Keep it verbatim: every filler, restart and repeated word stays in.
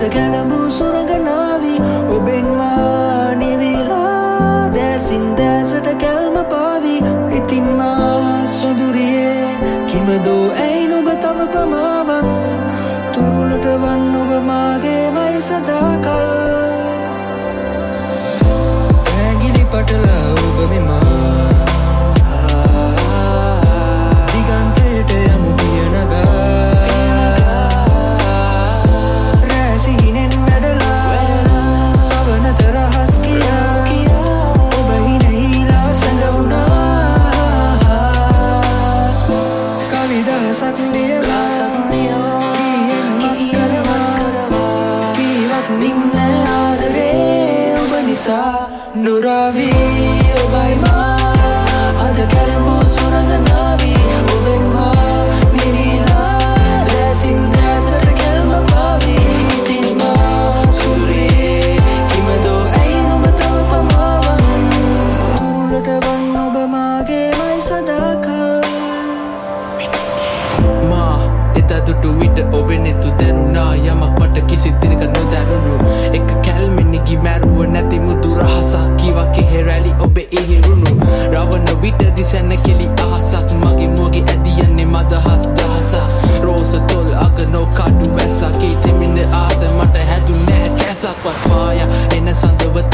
ගැලඹූ සුරඟනාවි ඔබෙන් මා නිවිලා දැසින් දැසට කැල්ම පාවි ඉතින් මා සොඳුරියේ කිමදෝ ඇයි නුඹ තව පමාවන් තුරුලට වන් ඔබ මාගේ මයි සදාකල් ඇගිලි පටල ඔබ මෙමා දිගන්තයට යමු පියනගා රැසිහිනෙන් වැඩලා සවනත රහස් කියා ඔබ හිනහිලා සැඟවුණා කවිදහසක් ලියලා කීයෙන් මත් කරවා කීවත් නින්න ආදරේ ඔබ නිසා නුරාවී ඔබයි මා අද කැලඹූ සුරඟනාවි ඔබෙන් මා නිවිලා දැසින් දැසට කැල්ම පාවි ඉතින් මා සුරියේ කිමදෝ ඇයි නුඹ තව පමාවන් තුරුලට වන් ඔබ මාගේ මයි සදාකල් මා එදා දුටු විට ඔබෙනෙතු දැනුණා යමක් මට කිසි දිනක නොදැනුණු එක කැල්මෙනිගි මැරුව නැති මුදු රහසක් කිවක් කෙහෙරැලි ඔබේ ඉහිරුණු රවන විටදි සැන කෙලි අහසක් මගේ මුවගේ ඇදියන්නේ මදහස් දහසක් රෝස තොල් අග නොකඩු වැසක් ඒ තෙමින ආස මට හැදුනෑ කැසක්වත් පාය එන සඳව